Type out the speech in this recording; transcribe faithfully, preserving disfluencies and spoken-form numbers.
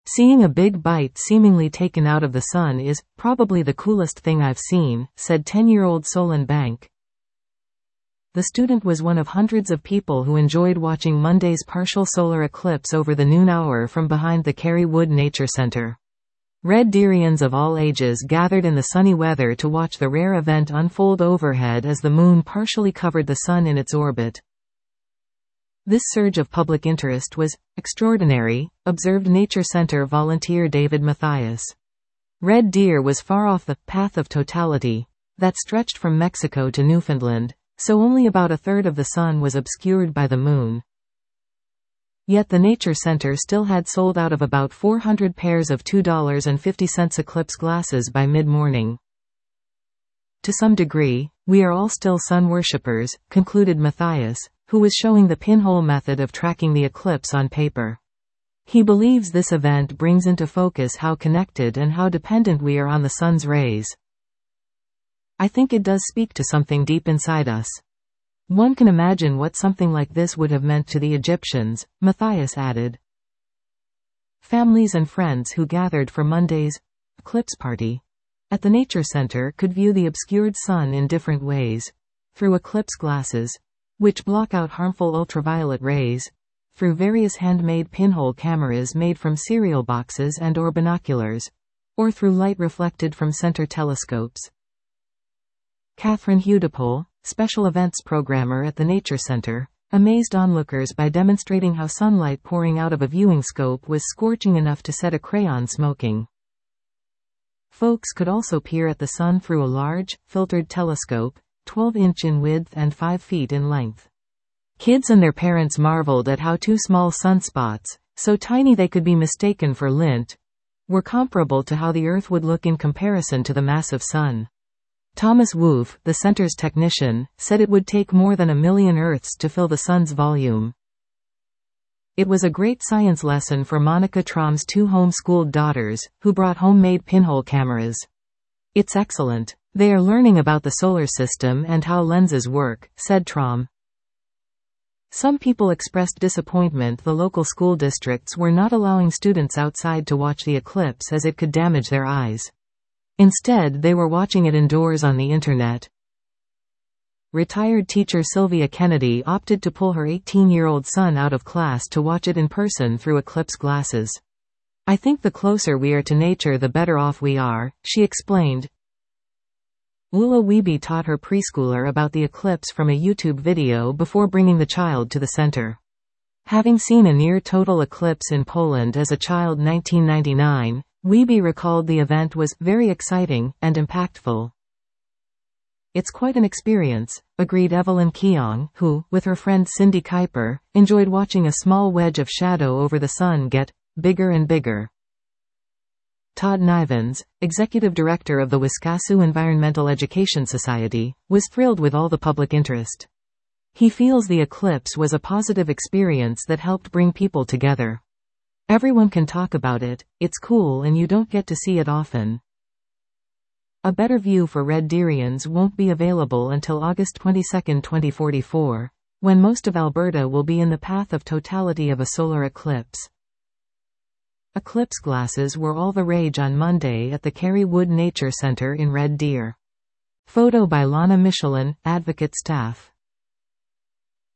"Seeing a big bite seemingly taken out of the sun is probably the coolest thing I've seen," said ten-year-old Solon Bank. The student was one of hundreds of people who enjoyed watching Monday's partial solar eclipse over the noon hour from behind the Kerry Wood Nature Center. Red Deerians of all ages gathered in the sunny weather to watch the rare event unfold overhead as the moon partially covered the sun in its orbit. "This surge of public interest was extraordinary," observed Nature Center volunteer David Mathias. Red Deer was far off the path of totality that stretched from Mexico to Newfoundland, so only about a third of the sun was obscured by the moon. Yet the Nature Center still had sold out of about four hundred pairs of two dollars and fifty cents eclipse glasses by mid-morning. "To some degree, we are all still sun worshippers," concluded Mathias, who was showing the pinhole method of tracking the eclipse on paper. He believes this event brings into focus how connected and how dependent we are on the sun's rays. "I think it does speak to something deep inside us. One can imagine what something like this would have meant to the Egyptians," Mathias added. Families and friends who gathered for Monday's eclipse party at the Nature Center could view the obscured sun in different ways: through eclipse glasses, which block out harmful ultraviolet rays, through various handmade pinhole cameras made from cereal boxes and or binoculars, or through light reflected from center telescopes. Catherine Hudipole, special events programmer at the Nature Center, amazed onlookers by demonstrating how sunlight pouring out of a viewing scope was scorching enough to set a crayon smoking. Folks could also peer at the sun through a large, filtered telescope, twelve inch in width and five feet in length. Kids and their parents marveled at how two small sunspots, so tiny they could be mistaken for lint, were comparable to how the Earth would look in comparison to the massive sun. Thomas Woof, the center's technician, said it would take more than a million Earths to fill the sun's volume. It was a great science lesson for Monica Trom's two home-schooled daughters, who brought homemade pinhole cameras. "It's excellent. They are learning about the solar system and how lenses work," said Trom. Some people expressed disappointment the local school districts were not allowing students outside to watch the eclipse as it could damage their eyes. Instead, they were watching it indoors on the internet. Retired teacher Sylvia Kennedy opted to pull her eighteen-year-old son out of class to watch it in person through eclipse glasses. "I think the closer we are to nature the better off we are," she explained. Lula Wiebe taught her preschooler about the eclipse from a YouTube video before bringing the child to the center. Having seen a near-total eclipse in Poland as a child in nineteen ninety-nine, Wiebe recalled the event was very exciting and impactful. "It's quite an experience," agreed Evelyn Keong, who, with her friend Cindy Kuiper, enjoyed watching a small wedge of shadow over the sun get bigger and bigger. Todd Nivens, executive director of the Wiscasset Environmental Education Society, was thrilled with all the public interest. He feels the eclipse was a positive experience that helped bring people together. "Everyone can talk about it, it's cool and you don't get to see it often." A better view for Red Deerians won't be available until August twenty-second, twenty forty-four, when most of Alberta will be in the path of totality of a solar eclipse. Eclipse glasses were all the rage on Monday at the Kerry Wood Nature Center in Red Deer. Photo by Lana Michelin, Advocate Staff.